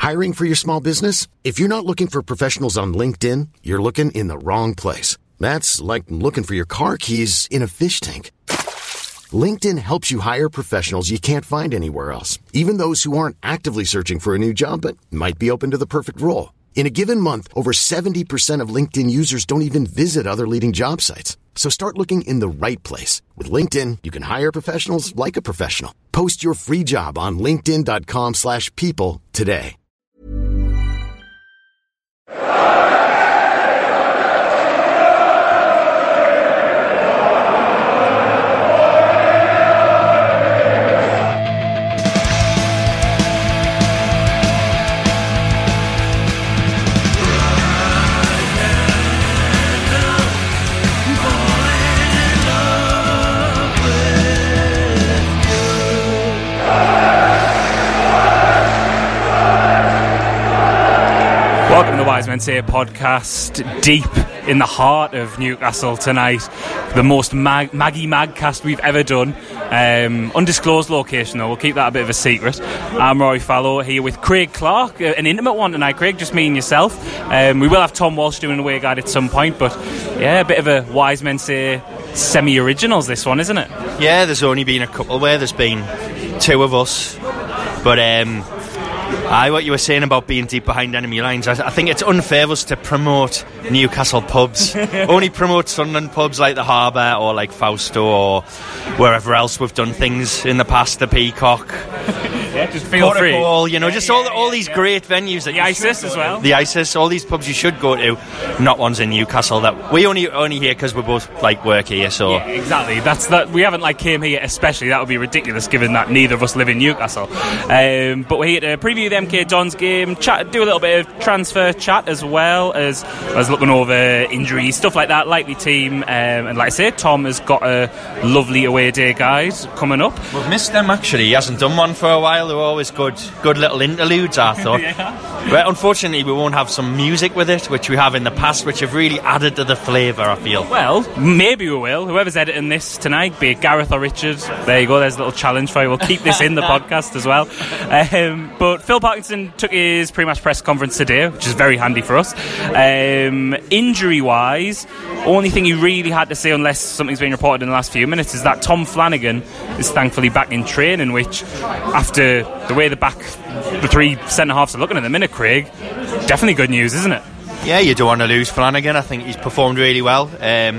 Hiring for your small business? If you're not looking for professionals on LinkedIn, you're looking in the wrong place. That's like looking for your car keys in a fish tank. LinkedIn helps you hire professionals you can't find anywhere else, even those who aren't actively searching for a new job but might be open to the perfect role. In a given month, over 70% of LinkedIn users don't even visit other leading job sites. So start looking in the right place. With LinkedIn, you can hire professionals like a professional. Post your free job on linkedin.com/people today. Welcome to the Wise Men Say podcast, deep in the heart of Newcastle tonight. The most Maggie Magcast we've ever done. Undisclosed location though, we'll keep that a bit of a secret. I'm Rory Fallow here with Craig Clark, an intimate one tonight, Craig, just me and yourself. We will have Tom Walsh doing a away guide at some point, but yeah, a bit of a Wise Men Say semi-originals this one, isn't it? Yeah, there's only been a couple where there's been two of us, but what you were saying about being deep behind enemy lines, I think it's unfair of us to promote Newcastle pubs. Only promote Sunderland pubs like the Harbour or like Fausto or wherever else we've done things in the past, the Peacock. Yeah, just feel free. All these great venues. The ISIS as well. The ISIS, all these pubs you should go to, not ones in Newcastle. That we only here because we both like work here. So yeah, exactly. That's that. We haven't came here especially. That would be ridiculous given that neither of us live in Newcastle. But we're here to preview the MK Dons game, chat, do a little bit of transfer chat as well as looking over injuries, stuff like that. Likely team, and like I say, Tom has got a lovely away day guide coming up. We've missed them actually. He hasn't done one for a while. They're always good little interludes, I thought. Yeah. But unfortunately, we won't have some music with it, which we have in the past, which have really added to the flavour, I feel. Well, maybe we will. Whoever's editing this tonight, be it Gareth or Richard, there you go, there's a little challenge for you. We'll keep this in the podcast as well. But Phil Parkinson took his pre-match press conference today, which is very handy for us. Injury-wise, only thing he really had to say, unless something's been reported in the last few minutes, is that Tom Flanagan is thankfully back in training, which, after the way the three centre-halves are looking at the minute, Craig, definitely good news, isn't it? Yeah, you don't want to lose Flanagan. I think he's performed really well.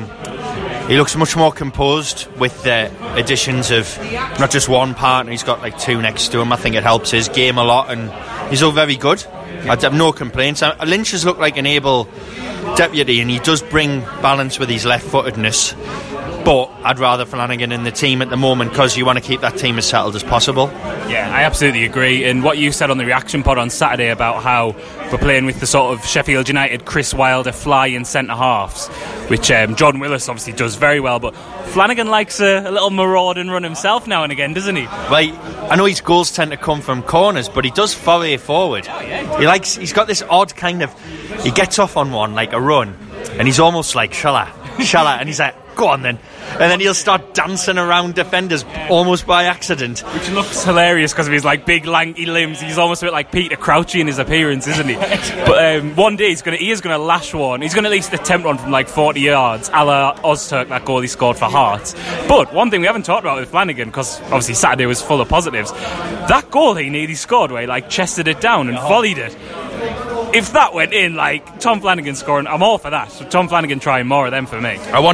He looks much more composed with the additions of not just one partner, he's got like two next to him. I think it helps his game a lot, and he's all very good. I'd have no complaints. Lynch has looked like an able deputy, and he does bring balance with his left-footedness, but I'd rather Flanagan in the team at the moment because you want to keep that team as settled as possible. Yeah, I absolutely agree. And what you said on the reaction pod on Saturday about how we're playing with the sort of Sheffield United Chris Wilder fly-in centre-halves, which John Willis obviously does very well, but Flanagan likes a little marauding run himself now and again, doesn't he? Right, I know his goals tend to come from corners, but he does foray forward. Oh, yeah. He's got this odd kind of, he gets off on one like a run, and he's almost like shall I, and he's like, go on then, and then he'll start dancing around defenders almost by accident, which looks hilarious because of his like big lanky limbs. He's almost a bit like Peter Crouchy in his appearance, isn't he? But one day he is going to lash one. He's going to at least attempt one from like 40 yards, a la Ozturk, that goal he scored for Hearts. But one thing we haven't talked about with Flanagan, because obviously Saturday was full of positives, that goal he nearly scored where he like chested it down and volleyed it. If that went in, like Tom Flanagan scoring, I'm all for that. So Tom Flanagan trying more of them for me.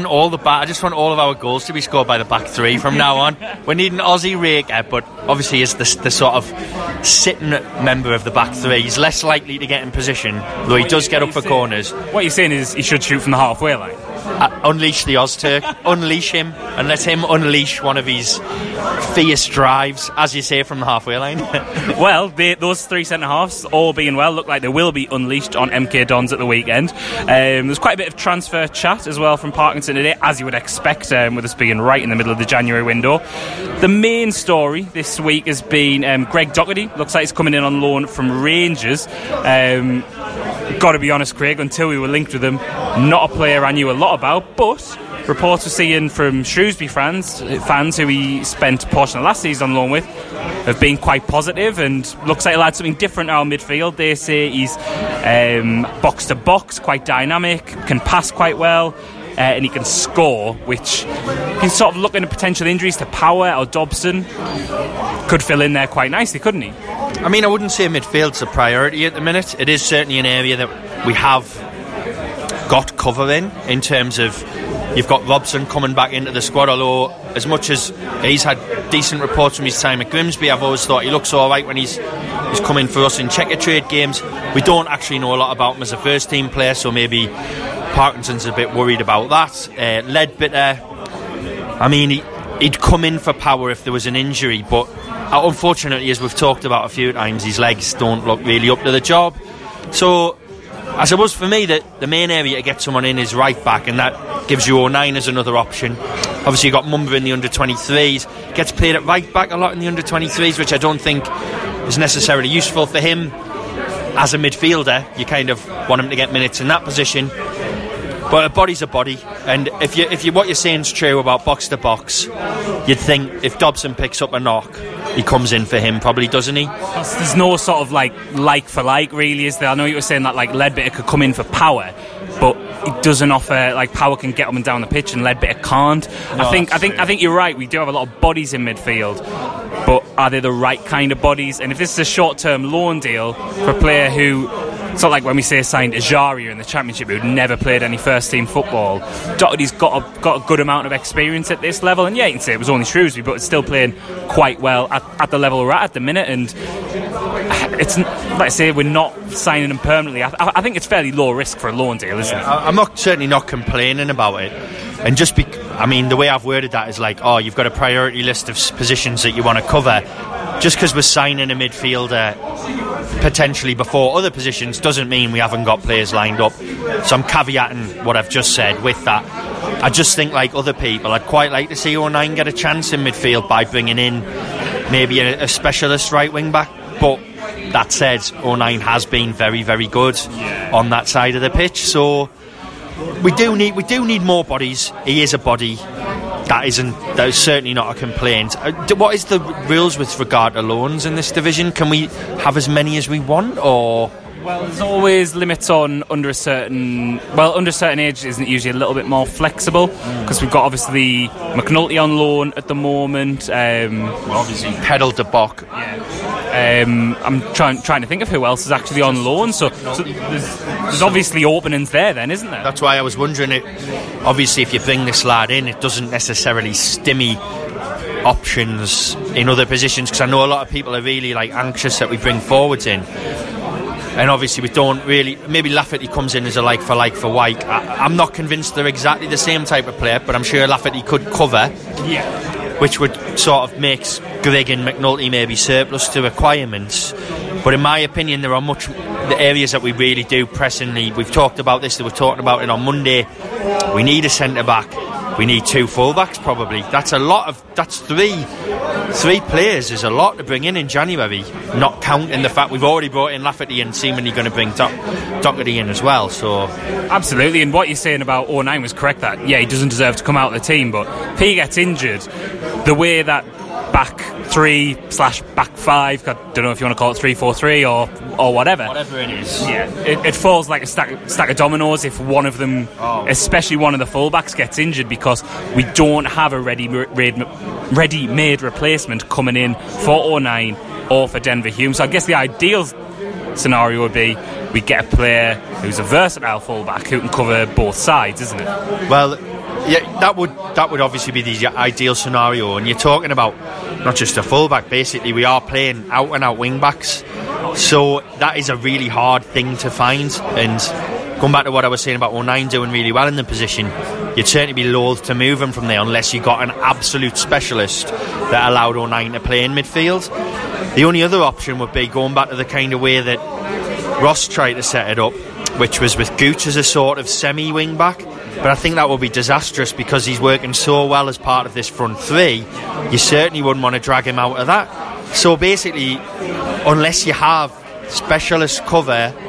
I just want all of our goals to be scored by the back three from now on. We need an Aussie raker, but obviously as the sort of sitting member of the back three, he's less likely to get in position, though he does get up for corners. What you're saying is he should shoot from the halfway line. Unleash the Ozturk, unleash him, and let him unleash one of his fierce drives, as you say, from the halfway line. Well, those three centre-halves, all being well, look like they will be unleashed on MK Dons at the weekend. There's quite a bit of transfer chat as well from Parkinson today, as you would expect, with us being right in the middle of the January window. The main story this week has been Greg Doherty. Looks like he's coming in on loan from Rangers. Got to be honest, Craig, until we were linked with him, not a player I knew a lot about, but reports we're seeing from Shrewsbury fans who he spent a portion of last season on loan with, have been quite positive, and looks like he'll add something different to our midfield. They say he's box to box, quite dynamic, can pass quite well, and he can score, which he's sort of looking at potential injuries to Power or Dobson. Could fill in there quite nicely, couldn't he? I mean, I wouldn't say midfield's a priority at the minute. It is certainly an area that we have got cover in terms of you've got Robson coming back into the squad, although as much as he's had decent reports from his time at Grimsby, I've always thought he looks alright when he's come in for us in checker trade games. We don't actually know a lot about him as a first team player, so maybe Parkinson's a bit worried about that. Ledbetter, I mean, he'd come in for Power if there was an injury, but unfortunately, as we've talked about a few times, his legs don't look really up to the job. So I suppose for me that the main area to get someone in is right back, and that gives you O'Nien as another option. Obviously you've got Mumba in the under-23s, gets played at right back a lot in the under-23s, which I don't think is necessarily useful for him. As a midfielder, you kind of want him to get minutes in that position, but a body's a body, and if you what you're saying is true about box to box, you'd think if Dobson picks up a knock, he comes in for him, probably, doesn't he? There's no sort of like for like, really, is there? I know you were saying that like Ledbetter could come in for Power, but it doesn't offer, like, Power can get up and down the pitch and Ledbetter can't. No, I think you're right. We do have a lot of bodies in midfield, but are they the right kind of bodies? And if this is a short-term loan deal for a player who, it's not like when we say signed Ajaria in the Championship, who'd never played any first-team football. Doherty's got a good amount of experience at this level, and yeah, you can say it was only Shrewsbury, but it's still playing quite well at the level we're at the minute. And it's, like I say, we're not signing him permanently. I think it's fairly low risk for a loan deal, isn't it? I'm certainly not complaining about it. And just I mean, the way I've worded that is like, oh, you've got a priority list of positions that you want to cover. Just because we're signing a midfielder potentially before other positions doesn't mean we haven't got players lined up. So I'm caveating what I've just said with that. I just think, like other people, I'd quite like to see O'Nien get a chance in midfield by bringing in maybe a specialist right wing back. But that said, O'Nien has been very, very good on that side of the pitch. So we do need more bodies. He is a body. That is certainly not a complaint. What is the rules with regard to loans in this division? Can we have as many as we want, or? Well, there's always limits on under a certain age. Isn't it usually a little bit more flexible? Because we've got obviously McNulty on loan at the moment. Obviously Pedal de Bock. I'm trying to think of who else is actually on loan. So there's obviously openings there, then, isn't there? That's why I was wondering. Obviously, if you bring this lad in, it doesn't necessarily stimmy options in other positions, because I know a lot of people are really anxious that we bring forwards in. And obviously we don't really. Maybe Lafferty comes in as a like for Wyke. I'm not convinced they're exactly the same type of player, but I'm sure Lafferty could cover. Which would sort of makes Grigg and McNulty maybe surplus to requirements. But in my opinion, there are the areas that we really do pressingly. We've talked about this. They were talking about it on Monday. We need a centre back. We need 2 full-backs probably. That's three players is a lot to bring in January, not counting the fact we've already brought in Lafferty and seemingly going to bring Doherty in as well. So absolutely, and what you're saying about O'Nien was correct, that he doesn't deserve to come out of the team, but if he gets injured, the way that back 3/back 5, I don't know if you want to call it 3-4-3 or whatever it is, it falls like a stack of dominoes if one of them, especially one of the fullbacks, gets injured, because we don't have a ready-made replacement coming in for O'Nien or for Denver Hume. So I guess the ideal scenario would be we get a player who's a versatile fullback who can cover both sides, isn't it? Well, yeah, that would obviously be the ideal scenario, and you're talking about not just a fullback. Basically, we are playing out-and-out wing-backs, so that is a really hard thing to find. And going back to what I was saying about O'Nien doing really well in the position, you'd certainly be loath to move him from there unless you got an absolute specialist that allowed O'Nien to play in midfield. The only other option would be going back to the kind of way that Ross tried to set it up, which was with Gooch as a sort of semi-wing back. But I think that would be disastrous, because he's working so well as part of this front three. You certainly wouldn't want to drag him out of that. So basically, unless you have specialist cover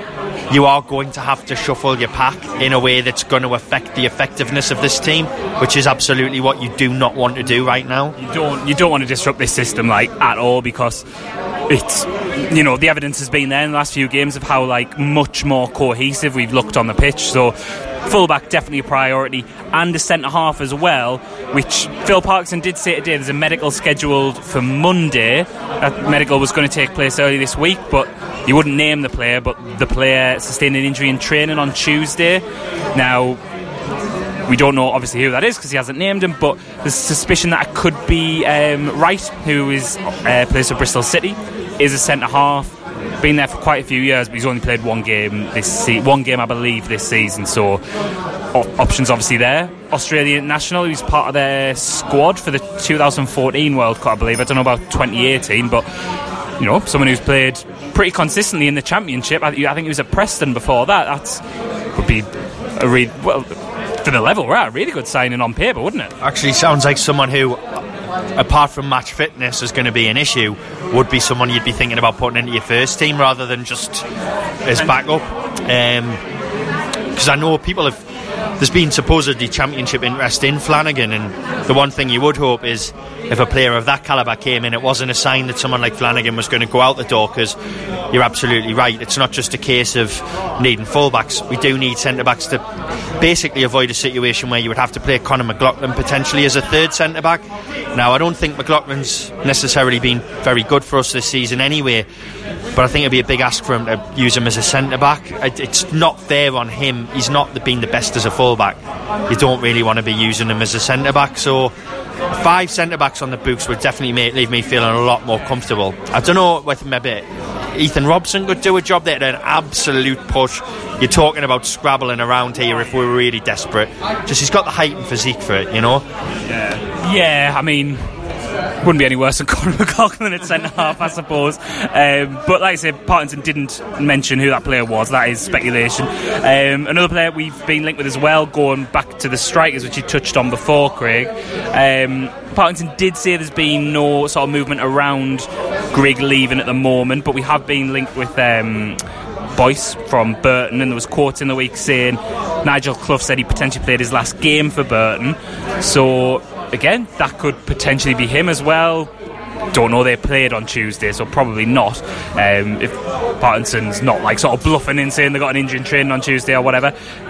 you are going to have to shuffle your pack in a way that's going to affect the effectiveness of this team, which is absolutely what you do not want to do right now. You don't want to disrupt this system at all, because it's, the evidence has been there in the last few games of how much more cohesive we've looked on the pitch. So fullback definitely a priority, and a centre half as well, which Phil Parkinson did say today there's a medical scheduled for Monday. That medical was going to take place early this week, but he wouldn't name the player, but the player sustained an injury in training on Tuesday. Now, we don't know obviously who that is because he hasn't named him, but there's suspicion that it could be Wright, who is plays for Bristol City, is a centre half. Been there for quite a few years, but he's only played one game I believe this season, so options obviously there. Australian national, who's part of their squad for the 2014 World Cup, I believe. I don't know about 2018, but someone who's played pretty consistently in the Championship. I think he was at Preston before that. Would be for the level we're at, a really good signing on paper, wouldn't it? Actually sounds like someone who, apart from match fitness is going to be an issue, would be someone you'd be thinking about putting into your first team rather than just as backup. Because I know there's been supposedly Championship interest in Flanagan, and the one thing you would hope is if a player of that calibre came in, it wasn't a sign that someone like Flanagan was going to go out the door, because you're absolutely right, it's not just a case of needing fullbacks. We do need centre-backs to basically avoid a situation where you would have to play Conor McLaughlin potentially as a third centre-back. Now, I don't think McLaughlin's necessarily been very good for us this season anyway, but I think it'd be a big ask for him to use him as a centre-back. It's not fair on him. He's not been the best as a full-back. You don't really want to be using him as a centre-back, so 5 centre-backs on the books would definitely leave me feeling a lot more comfortable. I don't know whether maybe Ethan Robson could do a job there, an absolute push. You're talking about scrabbling around here if we were really desperate. Just he's got the height and physique for it, Yeah, I mean, wouldn't be any worse than Conor McLaughlin at centre half, I suppose. But like I said, Parkinson didn't mention who that player was. That is speculation. Another player we've been linked with as well, going back to the strikers, which you touched on before, Craig. Parkinson did say there's been no sort of movement around Grigg leaving at the moment, but we have been linked with Boyce from Burton, and there was quotes in the week saying Nigel Clough said he potentially played his last game for Burton, so again, that could potentially be him as well. Don't know, they played on Tuesday, so probably not. If Parkinson's not sort of bluffing in saying they got an injury in training on Tuesday or whatever.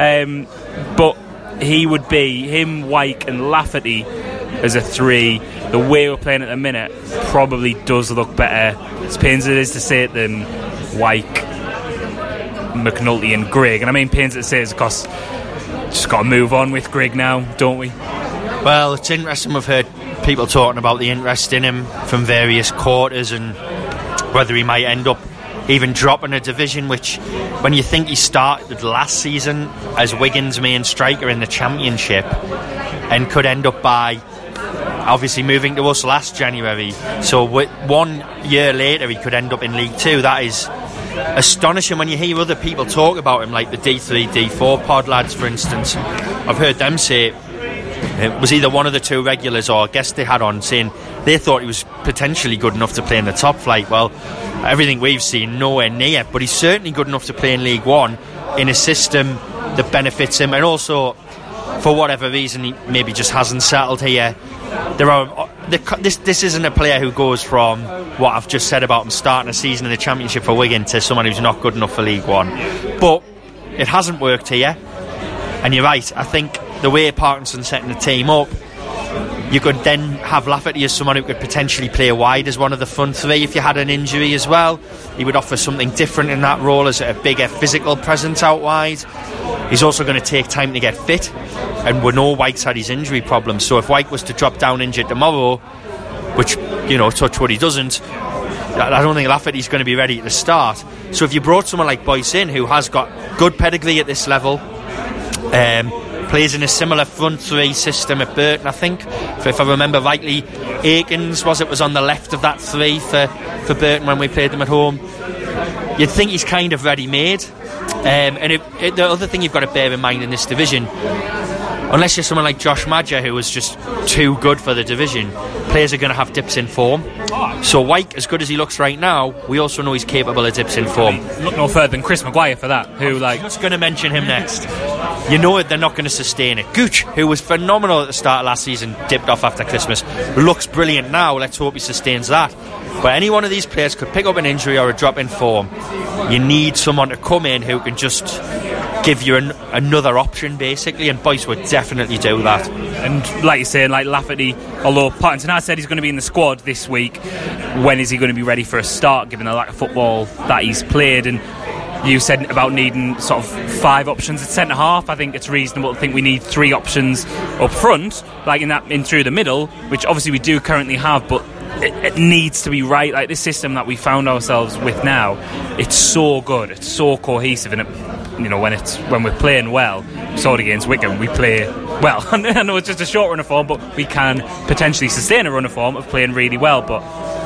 But he would be him, Wyke and Lafferty as a 3. The way we're playing at the minute probably does look better, as pains as it is to say it, than Wyke, McNulty and Grigg. And I mean pains as it says because just got to move on with Grigg now, don't we? Well, it's interesting, we've heard people talking about the interest in him from various quarters and whether he might end up even dropping a division, which when you think he started last season as Wigan's main striker in the Championship and could end up by obviously moving to us last January, so 1 year later he could end up in League 2. That is astonishing when you hear other people talk about him, like the D3, D4 pod lads for instance. I've heard them say it was either one of the 2 regulars or a guest they had on saying they thought he was potentially good enough to play in the top flight. Well, everything we've seen, nowhere near, but he's certainly good enough to play in League 1 in a system that benefits him, and also for whatever reason he maybe just hasn't settled here. This isn't a player who goes from what I've just said about him starting a season in the Championship for Wigan to someone who's not good enough for League 1, but it hasn't worked here. And you're right, I think the way Parkinson's setting the team up, you could then have Lafferty as someone who could potentially play wide as one of the front 3 if you had an injury as well. He would offer something different in that role as a bigger physical presence out wide. He's also going to take time to get fit, and we know Wyke's had his injury problems, so if Wyke was to drop down injured tomorrow, which, touch wood he doesn't, I don't think Lafferty's going to be ready at the start. So if you brought someone like Boyce in, who has got good pedigree at this level, plays in a similar front 3 system at Burton, I think, if I remember rightly, Aikens was on the left of that 3 for Burton when we played them at home. You'd think he's kind of ready-made. And the other thing you've got to bear in mind in this division, unless you're someone like Josh Maja, who was just too good for the division, players are going to have dips in form. So Wyke, as good as he looks right now, we also know he's capable of dips in form. Look no further than Chris Maguire for that, who I'm just going to mention him next. You know they're not going to sustain it. Gooch, who was phenomenal at the start of last season, dipped off after Christmas, looks brilliant now. Let's hope he sustains that. But any one of these players could pick up an injury or a drop in form. You need someone to come in who can just give you another option, basically, and Boyce would definitely do that. And like you're saying, like Lafferty, although Partington has said he's going to be in the squad this week, when is he going to be ready for a start, given the lack of football that he's played? And you said about needing sort of 5 options at centre half. I think it's reasonable to think we need 3 options up front, like in through the middle, which obviously we do currently have, but it needs to be right. Like this system that we found ourselves with now, it's so good, it's so cohesive, and when we're playing well, so against Wickham, we play well. I know it's just a short run of form, but we can potentially sustain a run of form of playing really well. But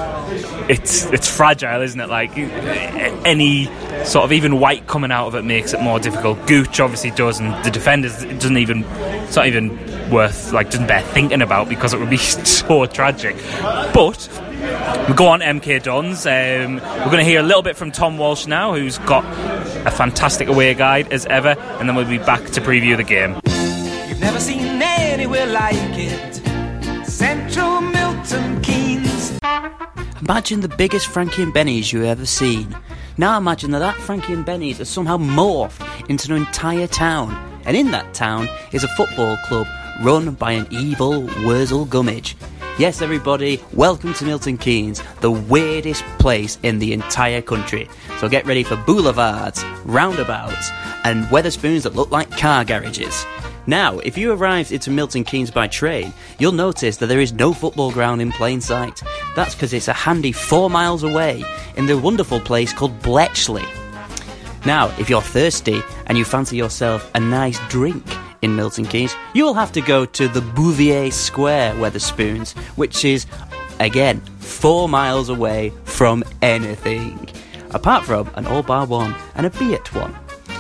it's fragile, isn't it? Like any sort of even White coming out of it makes it more difficult. Gooch obviously does, and the defenders it's not even worth, like, doesn't bear thinking about, because it would be so tragic. But we go on MK Dons. We're going to hear a little bit from Tom Walsh now, who's got a fantastic away guide as ever, and then we'll be back to preview the game. You've never seen anywhere like it. Central Milton Keynes. Imagine the biggest Frankie and Benny's you've ever seen. Now imagine that Frankie and Benny's has somehow morphed into an entire town. And in that town is a football club run by an evil Wurzel Gummidge. Yes, everybody, welcome to Milton Keynes, the weirdest place in the entire country. So get ready for boulevards, roundabouts, and Weatherspoons that look like car garages. Now, if you arrived into Milton Keynes by train, you'll notice that there is no football ground in plain sight. That's because it's a handy 4 miles away in the wonderful place called Bletchley. Now, if you're thirsty and you fancy yourself a nice drink in Milton Keynes, you will have to go to the Bouvier Square Weatherspoons, which is, again, 4 miles away from anything, apart from an All Bar One and a Beat One.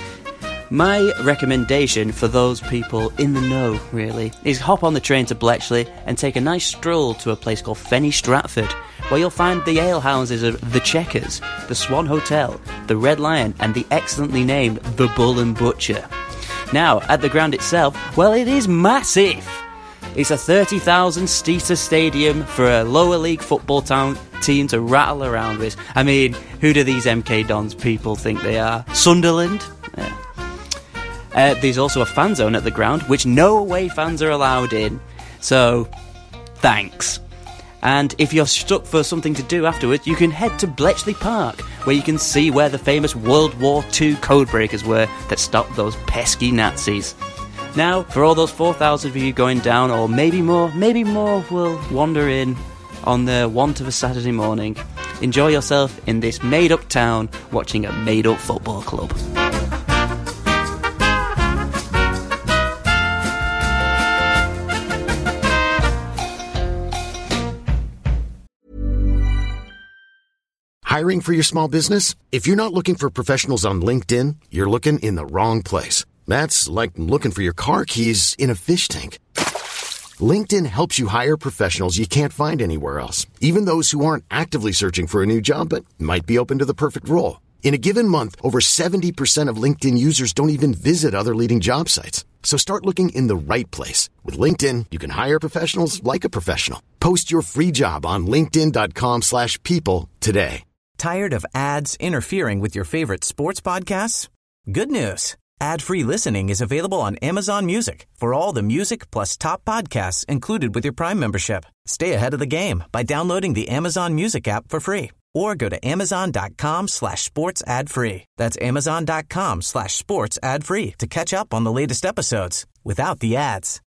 My recommendation for those people in the know, really, is hop on the train to Bletchley and take a nice stroll to a place called Fenny Stratford, where you'll find the alehouses of The Checkers, the Swan Hotel, the Red Lion, and the excellently named The Bull and Butcher. Now, at the ground itself, well, it is massive. It's a 30,000-seater stadium for a lower league football team to rattle around with. I mean, who do these MK Dons people think they are? Sunderland? Yeah. There's also a fan zone at the ground, which no away fans are allowed in. So, thanks. And if you're stuck for something to do afterwards, you can head to Bletchley Park, where you can see where the famous World War II codebreakers were that stopped those pesky Nazis. Now, for all those 4,000 of you going down, or maybe more will wander in on the want of a Saturday morning, enjoy yourself in this made-up town watching a made-up football club. Hiring for your small business? If you're not looking for professionals on LinkedIn, you're looking in the wrong place. That's like looking for your car keys in a fish tank. LinkedIn helps you hire professionals you can't find anywhere else, even those who aren't actively searching for a new job but might be open to the perfect role. In a given month, over 70% of LinkedIn users don't even visit other leading job sites. So start looking in the right place. With LinkedIn, you can hire professionals like a professional. Post your free job on linkedin.com/people today. Tired of ads interfering with your favorite sports podcasts? Good news. Ad-free listening is available on Amazon Music for all the music plus top podcasts included with your Prime membership. Stay ahead of the game by downloading the Amazon Music app for free or go to amazon.com/sports ad free. That's amazon.com/sports ad free to catch up on the latest episodes without the ads.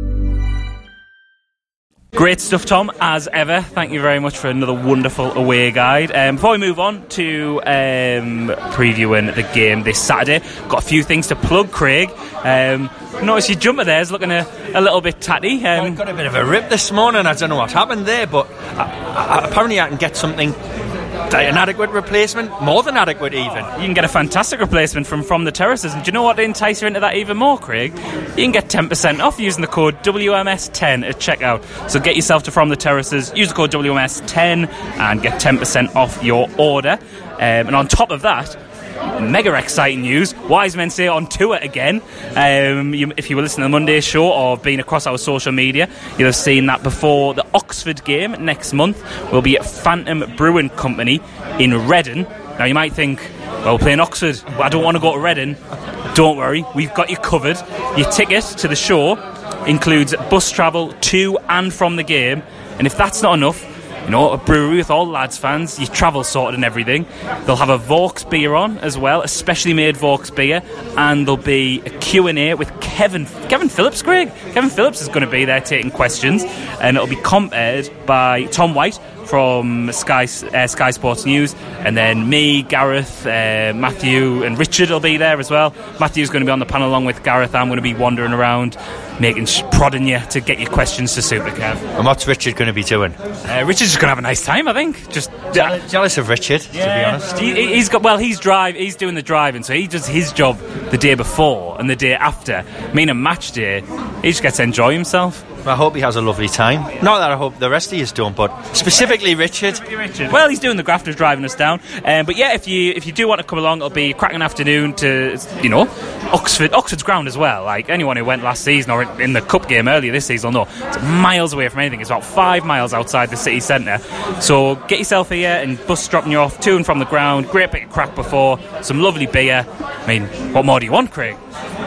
Great stuff, Tom, as ever. Thank you very much for another wonderful away guide. Before we move on to previewing the game this Saturday, got a few things to plug, Craig. Notice your jumper there is looking a little bit tatty. Got a bit of a rip this morning. I don't know what happened there, but apparently I can get something an adequate replacement, more than adequate even. You can get a fantastic replacement from the Terraces, and do you know what to entice you into that even more, Craig? You can get 10% off using the code WMS10 at checkout. So get yourself to From the Terraces, use the code WMS10 and get 10% off your order. And on top of that, mega exciting news, Wise Men Say on tour again. If you were listening to the Monday show or been across our social media, you'll have seen that before the Oxford game next month will be at Phantom Brewing Company in Reading. Now you might think, well, we're playing Oxford, I don't want to go to Reading. Don't worry, we've got you covered. Your ticket to the show includes bus travel to and from the game, and if that's not enough, you know, a brewery with all lads fans, your travel sorted and everything. They'll have a Vaux beer on as well, a specially made Vaux beer, and there'll be a Q&A with Kevin Phillips, Greg. Kevin Phillips is going to be there taking questions, and it'll be compared by Tom White from Sky Sports News, and then me, Gareth, Matthew and Richard will be there as well. Matthew's going to be on the panel along with Gareth. I'm going to be wandering around prodding you to get your questions to Super Kev. And what's Richard going to be doing? Richard's just going to have a nice time, I think. Just jealous of Richard, to be honest. He's doing the driving, so he does his job the day before and the day after. Meaning match day, he just gets to enjoy himself. I hope he has a lovely time. Not that I hope the rest of you don't, but specifically Richard. Well, he's doing the grafters, driving us down. But yeah, if you do want to come along, it'll be a cracking afternoon to, Oxford's ground as well. Like anyone who went last season or in the cup game earlier this season will know, it's miles away from anything. It's about 5 miles outside the city centre. So get yourself here, and bus dropping you off to and from the ground. Great bit of crack before, some lovely beer. I mean, what more do you want, Craig?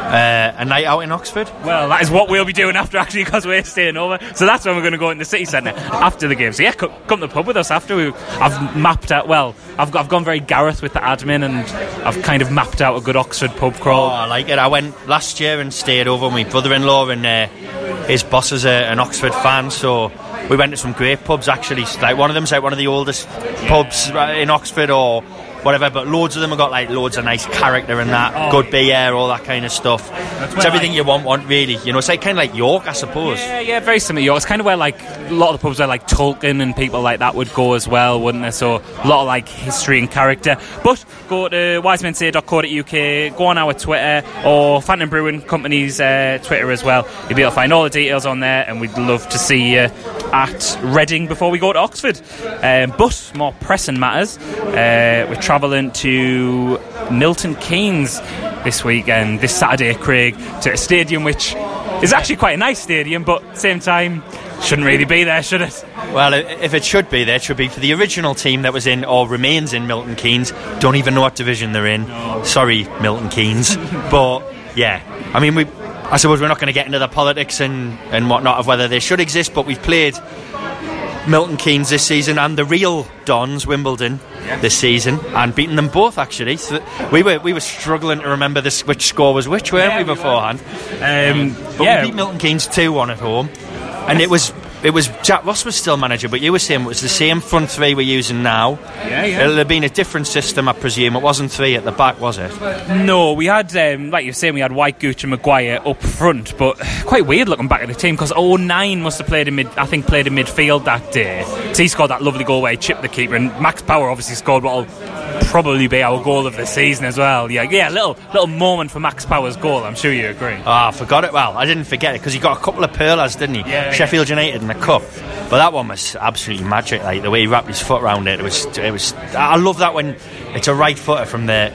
A night out in Oxford? Well, that is what we'll be doing after, actually, because we're staying over. So that's when we're going to go in the city centre after the game. So yeah, come to the pub with us after. I've mapped out, I've gone very Gareth with the admin, and I've kind of mapped out a good Oxford pub crawl. Oh, I like it. I went last year and stayed over with my brother-in-law, and his boss is an Oxford fan, so we went to some great pubs actually. Like one of them's like one of the oldest pubs in Oxford or whatever, but loads of them have got like loads of nice character and that, good beer, all that kind of stuff. It's everything you want really. It's like kind of like York, I suppose. Yeah, very similar to York. It's kind of where like a lot of the pubs where like Tolkien and people like that would go as well, wouldn't they? So a lot of like history and character. But go to wisemensay.co.uk, go on our Twitter or Phantom Brewing Company's Twitter as well. You'll be able to find all the details on there, and we'd love to see you at Reading before we go to Oxford. But more pressing matters, we're travelling to Milton Keynes this weekend, this Saturday, Craig, to a stadium which is actually quite a nice stadium, but at the same time shouldn't really be there, should it? Well, if it should be there, it should be for the original team that was in or remains in Milton Keynes. Don't even know what division they're in. No. Sorry, Milton Keynes. But yeah, I mean, I suppose we're not going to get into the politics and whatnot of whether they should exist, but we've played Milton Keynes this season and the real Dons, Wimbledon, this season, and beaten them both actually. So we were struggling to remember which score was which, weren't we, beforehand? But we beat Milton Keynes 2-1 at home, and it was Jack Ross was still manager, but you were saying it was the same front three we're using now. It'll have been a different system, I presume. It wasn't three at the back, was it? No, we had, like you were saying, we had White, Gooch and Maguire up front, but quite weird looking back at the team, because 09 must have played in midfield that day. So he scored that lovely goal where he chipped the keeper, and Max Power obviously scored what'll probably be our goal of the season as well. Yeah, little moment for Max Power's goal, I'm sure you agree. I forgot it. Well, I didn't forget it, because he got a couple of pearlers, didn't he? Sheffield United in the cup. But that one was absolutely magic, like the way he wrapped his foot around it. It was. I love that when it's a right footer from they're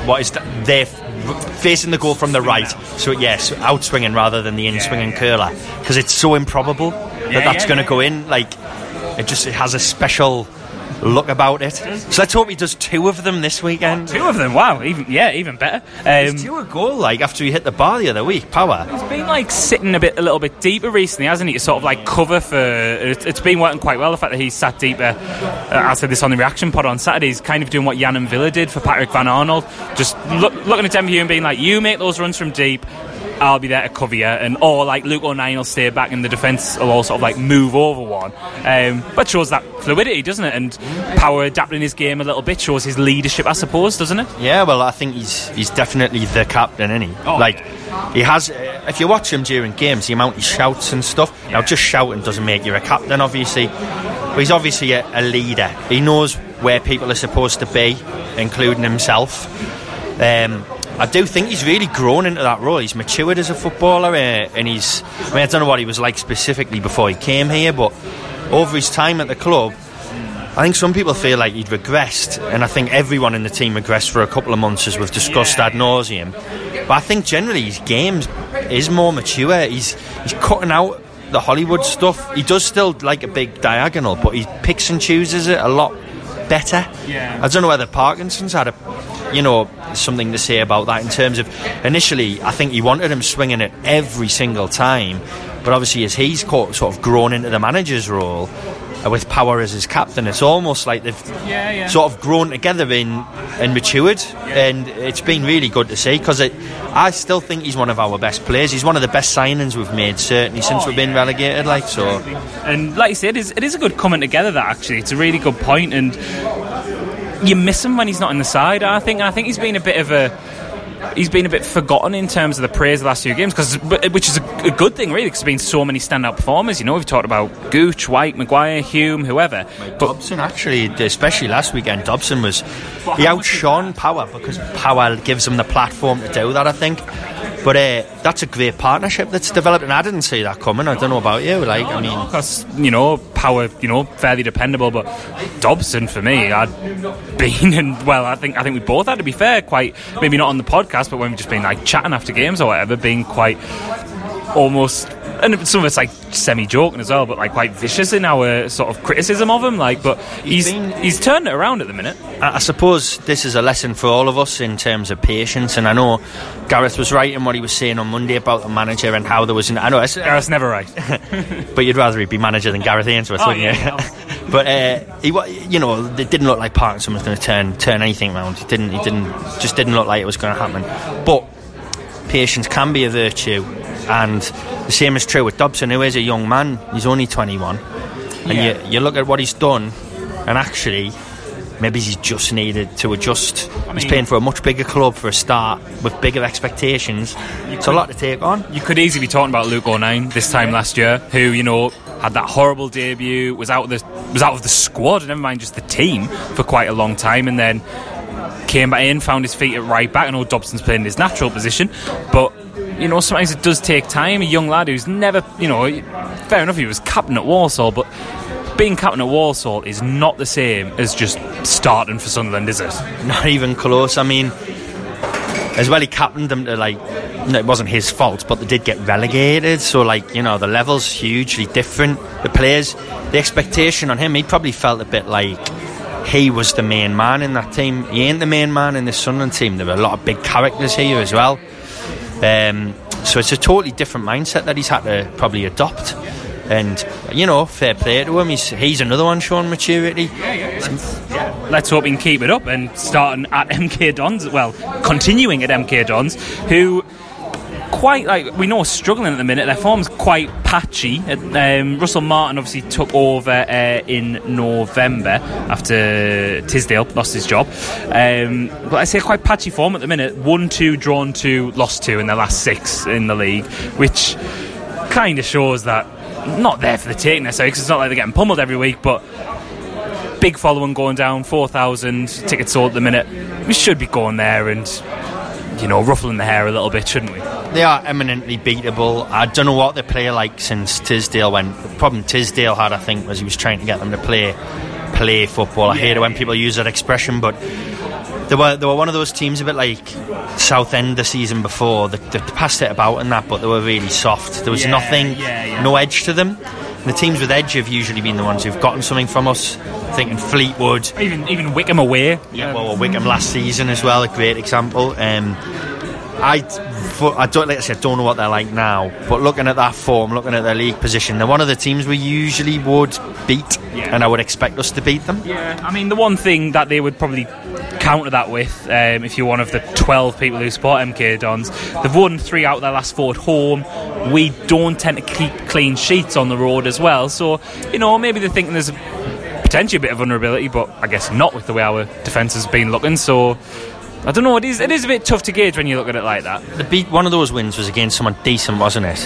facing the goal from the right. So yes, out swinging rather than the in swinging curler, because it's so improbable that's going to go in. Like it has a special look about it. So let's hope he does two of them this weekend. Two of them, wow, even better. He's due a goal like after he hit the bar the other week. Power. He's been like sitting a little bit deeper recently, hasn't he? To sort of like cover for. It's been working quite well. The fact that he's sat deeper. I said this on the reaction pod on Saturday. He's kind of doing what Jan and Villa did for Patrick Van Arnold. Just looking at Denver Hugh and being like, you make those runs from deep, I'll be there to cover you, or like Luke O'Nien will stay back and the defence will all sort of like move over one. But shows that fluidity, doesn't it? And Power adapting his game a little bit, shows his leadership, I suppose, doesn't it? Yeah, well, I think he's definitely the captain, isn't he? He has. If you watch him during games, the amount he shouts and stuff. Now, just shouting doesn't make you a captain, obviously. But he's obviously a leader. He knows where people are supposed to be, including himself. I do think he's really grown into that role. He's matured as a footballer, and I don't know what he was like specifically before he came here, but over his time at the club, I think some people feel like he'd regressed, and I think everyone in the team regressed for a couple of months, as we've discussed ad nauseum. But I think generally his game is more mature. He's cutting out the Hollywood stuff. He does still like a big diagonal, but he picks and chooses it a lot better. I don't know whether Parkinson's had something to say about that, in terms of initially I think he wanted him swinging it every single time, but obviously as he's sort of grown into the manager's role with Power as his captain, it's almost like they've sort of grown together and matured, and it's been really good to see, because I still think he's one of our best players. He's one of the best signings we've made, certainly since we've been relegated. And like you said, it is a good coming together. That actually, it's a really good point, and you miss him when he's not in the side. I think he's been a bit forgotten in terms of the praise of the last few games, which is a good thing, really, because there's been so many standout performers. We've talked about Gooch, White, Maguire, Hume, whoever. But Dobson, actually, especially last weekend, Dobson he outshone Power, because Power gives him the platform to do that, I think. But that's a great partnership that's developed, and I didn't see that coming. I don't know about you. Because Power, fairly dependable, but Dobson, for me, I think we both had, to be fair, quite, maybe not on the podcast, but when we've just been chatting after games or whatever, being quite almost, and some of it's semi-joking as well, but quite vicious in our sort of criticism of him. But he's turned it around at the minute. I suppose this is a lesson for all of us in terms of patience, and I know Gareth was right in what he was saying on Monday about the manager and how there was Gareth's never right. But you'd rather he'd be manager than Gareth Ainsworth, wouldn't you? But it didn't look like Parkinson was going to turn anything around. It didn't look like it was going to happen. But patience can be a virtue, and the same is true with Dobson, who is a young man. He's only 21, and you look at what he's done, and actually maybe he's just needed to adjust. He's playing for a much bigger club for a start, with bigger expectations. It's a lot to take on. You could easily be talking about Luke O'Nien this time last year, who had that horrible debut, was out of the squad, never mind just the team, for quite a long time, and then came back in, found his feet at right back. I know Dobson's playing in his natural position, but sometimes it does take time. A young lad who's never, fair enough, he was captain at Walsall, but being captain at Walsall is not the same as just starting for Sunderland, is it? Not even close. I mean, as well, he captained them to it wasn't his fault, but they did get relegated, so the level's hugely different. The players, the expectation on him, he probably felt a bit like he was the main man in that team. He ain't the main man in this Sunderland team. There were a lot of big characters here as well. So it's a totally different mindset that he's had to probably adopt. And, fair play to him. He's another one showing maturity. Let's hope he can keep it up, and starting at MK Dons, continuing at MK Dons, who quite we know struggling at the minute. Their form's quite patchy. Russell Martin obviously took over in November after Tisdale lost his job, but I say quite patchy form at the minute. 1-2, drawn 2, lost 2 in their last 6 in the league, which kind of shows that not there for the taking necessarily, because it's not like they're getting pummeled every week, but big following going down, 4,000 tickets sold at the minute. We should be going there and ruffling the hair a little bit, shouldn't we? They are eminently beatable. I don't know what they play like since Tisdale went. The problem Tisdale had, I think, was he was trying to get them to play football. I hate it when people use that expression, but they were one of those teams a bit like Southend the season before. They passed it about and that, but they were really soft. There was nothing, no edge to them. And the teams with edge have usually been the ones who've gotten something from us. Thinking Fleetwood, even Wickham away. Wickham last season as well, a great example. I don't know what they're like now, but looking at that form, looking at their league position, they're one of the teams we usually would beat, and I would expect us to beat them. I mean, the one thing that they would probably counter that with, if you're one of the 12 people who support MK Dons, they've won 3 out of their last 4 at home. We don't tend to keep clean sheets on the road as well, so maybe they're thinking there's potentially a bit of vulnerability, but I guess not with the way our defence has been looking. So I don't know, it is a bit tough to gauge when you look at it like that. One of those wins was against someone decent, wasn't it?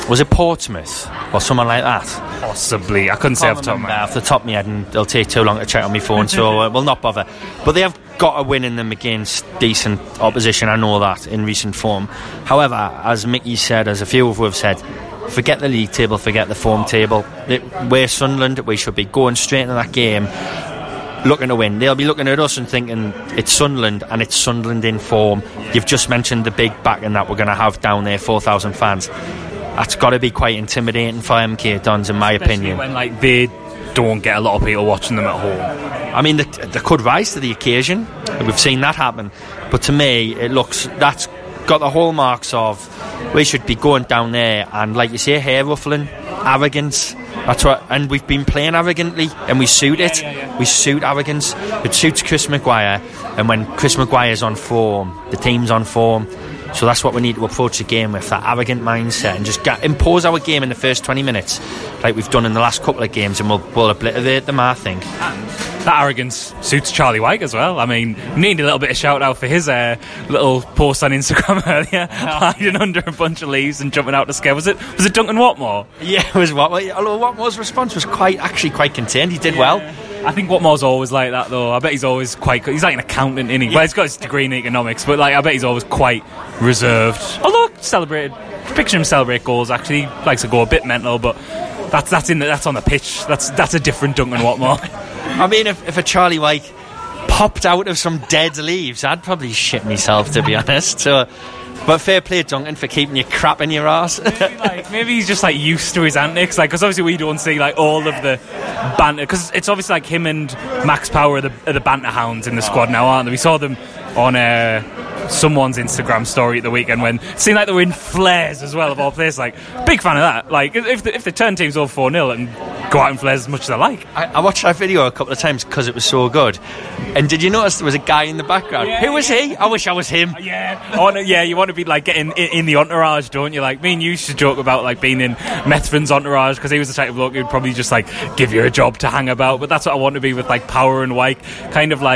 was it Portsmouth or someone like that? Possibly. I couldn't say off the top of my head. Off the top of my head, and it'll take too long to check on my phone, so we'll not bother. But they have got a win in them against decent opposition, I know that, in recent form. However, as Mickey said, as a few of us have said, forget the league table, forget the form table. We're Sunderland, we should be going straight into that game looking to win. They'll be looking at us and thinking it's Sunderland, and it's Sunderland in form. You've just mentioned the big backing that we're going to have down there, 4,000 fans. That's got to be quite intimidating for MK Dons, in my opinion. When they don't get a lot of people watching them at home. I mean, they could rise to the occasion. We've seen that happen. But to me, it looks that's got the hallmarks of we should be going down there and, like you say, hair ruffling, arrogance. That's what, and we've been playing arrogantly, and we suit it. We suit arrogance. It suits Chris Maguire, and when Chris Maguire's on form, the team's on form. So that's what we need to approach the game with, that arrogant mindset, and just impose our game in the first 20 minutes like we've done in the last couple of games, and we'll obliterate them, I think. That arrogance suits Charlie White as well. I mean, need a little bit of shout out for his little post on Instagram earlier, hiding under a bunch of leaves and jumping out to scare. Was it Duncan Watmore? Yeah, it was Watmore. Although Watmore's response was quite contained. He did well. I think Watmore's always like that, though. I bet he's always he's like an accountant, isn't he? Yeah. Well, he's got his degree in economics, but I bet he's always quite reserved. Although picture him celebrate goals. Actually, he likes to go a bit mental, but that's on the pitch. That's a different Duncan Watmore. I mean, if a Charlie White popped out of some dead leaves, I'd probably shit myself, to be honest. So, but fair play, Duncan, for keeping your crap in your arse. Maybe he's just used to his antics, because obviously we don't see all of the banter, because it's obviously him and Max Power are the banter hounds in the squad now, aren't they? We saw them on someone's Instagram story at the weekend when it seemed like they were in flares as well, of all places. Big fan of that. If they turn teams over 4-0 and go out in flares as much as I like. I watched that video a couple of times because it was so good. And did you notice there was a guy in the background? Who was he? I wish I was him. Yeah, you want to be getting in the entourage, don't you? Me and you used to joke about being in Methven's entourage, because he was the type of bloke who'd probably just give you a job to hang about. But that's what I want to be with Power and White, kind of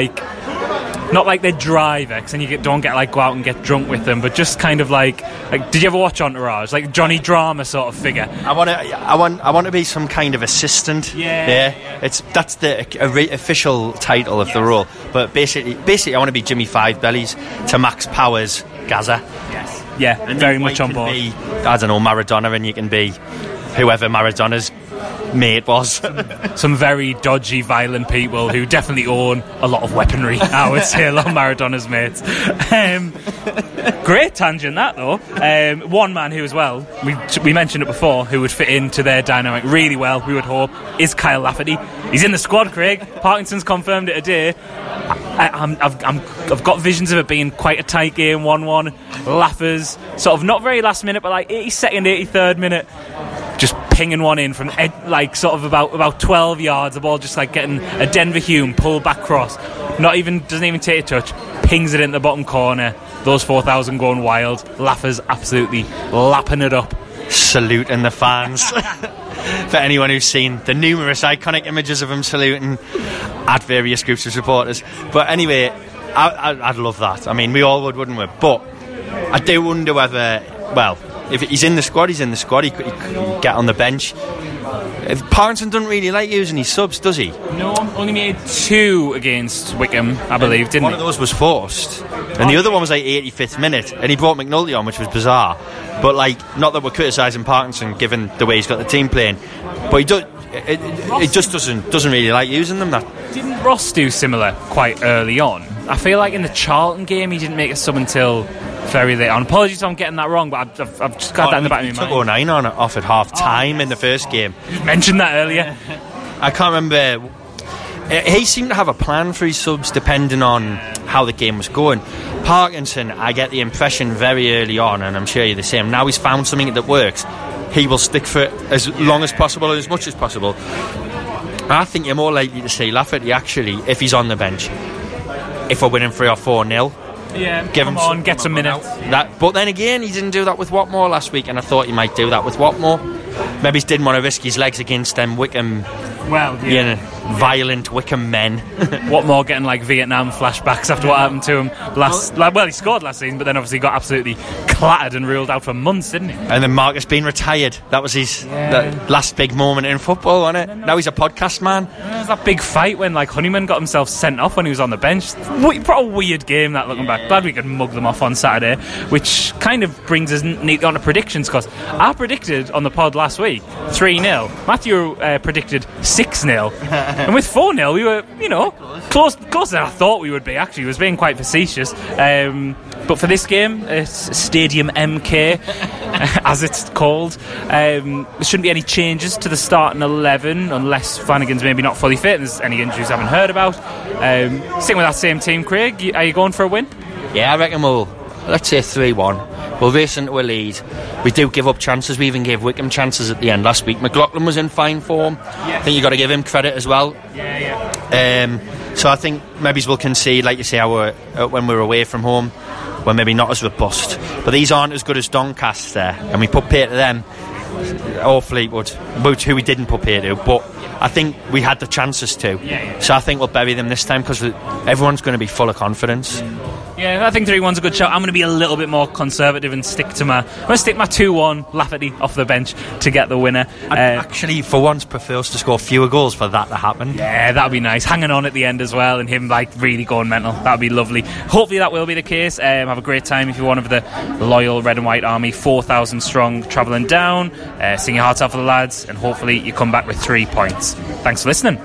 not like they're drivers and you don't get go out and get drunk with them, but just kind of did you ever watch Entourage? Johnny Drama sort of figure. I want to be some kind of assistant. Yeah. That's the official title of the role. But basically, I want to be Jimmy Five Bellies to Max Power's Gaza. Yes. Yeah, and very much on board. I don't know, Maradona, and you can be whoever Maradona's mate was. Some very dodgy, violent people who definitely own a lot of weaponry, I would say, along Maradona's mates. Great tangent, that, though. One man who, as well, we mentioned it before, who would fit into their dynamic really well, we would hope, is Kyle Lafferty. He's in the squad, Craig. Parkinson's confirmed it today. I've got visions of it being quite a tight game, 1-1. Laffers, sort of not very last minute, but 82nd, 83rd minute, just pinging one in from sort of about 12 yards. The ball just getting a Denver Hume pull back cross. Doesn't even take a touch. Pings it in the bottom corner. Those 4,000 going wild. Laffers absolutely lapping it up. Saluting the fans. For anyone who's seen the numerous iconic images of him saluting at various groups of supporters. But anyway, I'd love that. I mean, we all would, wouldn't we? But I do wonder whether, if he's in the squad, he's in the squad. He could get on the bench. Parkinson doesn't really like using his subs, does he? No, only made 2 against Wickham, I believe, didn't he? One of those was forced, and the other one was 85th minute, and he brought McNulty on, which was bizarre. But not that we're criticising Parkinson given the way he's got the team playing, but he does. It just doesn't really like using them. That didn't Ross do similar quite early on? I feel like in the Charlton game he didn't make a sub until very late on. Apologies if I'm getting that wrong, but I've just got that in the back of my mind. He took 09 on off at half time in the first game. You mentioned that earlier. I can't remember. He seemed to have a plan for his subs depending on how the game was going. Parkinson, I get the impression very early on, and I'm sure you're the same, now he's found something that works, he will stick for it as long as possible, as much as possible. I think you're more likely to see Lafferty actually if he's on the bench, if we're winning 3 or 4-0. Yeah, get some minutes. But then again, he didn't do that with Watmore last week, and I thought he might do that with Watmore. Maybe he didn't want to risk his legs against Wickham. Well, yeah. violent Wickham men. What more getting like Vietnam flashbacks after what happened to him last... Well, he scored last season, but then obviously got absolutely clattered and ruled out for months, didn't he? And then Marcus being retired. That was his last big moment in football, wasn't it? Now he's a podcast man. There was that big fight when like Honeyman got himself sent off when he was on the bench. What a weird game that, looking back. Glad we could mug them off on Saturday, which kind of brings us neatly on to predictions, because I predicted on the pod last week 3-0. Matthew predicted 6-0. And with 4-0 we were, closer than I thought we would be. Actually, he was being quite facetious. But for this game, it's Stadium MK, as it's called. There shouldn't be any changes to the starting 11 unless Flanagan's maybe not fully fit and there's any injuries I haven't heard about. Sticking with that same team, Craig, are you going for a win? Yeah, I reckon let's say 3-1. We'll race into a lead. We do give up chances. We even gave Wickham chances at the end last week. McLaughlin was in fine form. I think you've got to give him credit as well. So I think maybe we'll concede, like you say, when we're away from home. We're maybe not as robust. But these aren't as good as Doncaster, and we put pay to them, or Fleetwood, who we didn't put pay to. But I think we had the chances to. So I think we'll bury them this time because everyone's going to be full of confidence. Yeah, I think 3-1's a good shout. I'm going to be a little bit more conservative and stick my 2-1 Lafferty off the bench to get the winner. I'd actually, for once, prefer us to score fewer goals for that to happen. Yeah, that'd be nice. Hanging on at the end as well, and him like really going mental. That'd be lovely. Hopefully that will be the case. Have a great time if you're one of the loyal Red and White Army, 4,000 strong, travelling down. Sing your hearts out for the lads, and hopefully you come back with 3 points. Thanks for listening.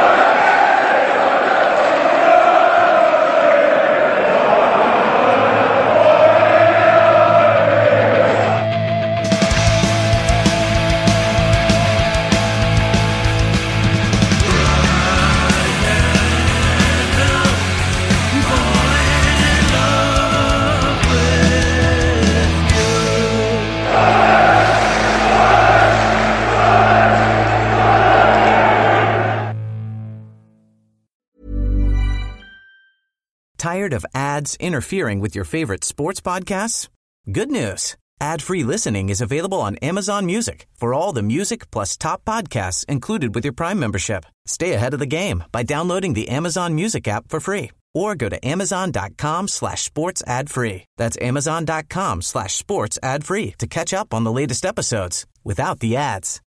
Tired of ads interfering with your favorite sports podcasts? Good news. Ad-free listening is available on Amazon Music for all the music plus top podcasts included with your Prime membership. Stay ahead of the game by downloading the Amazon Music app for free or go to amazon.com/sports ad free. That's amazon.com/sports ad free to catch up on the latest episodes without the ads.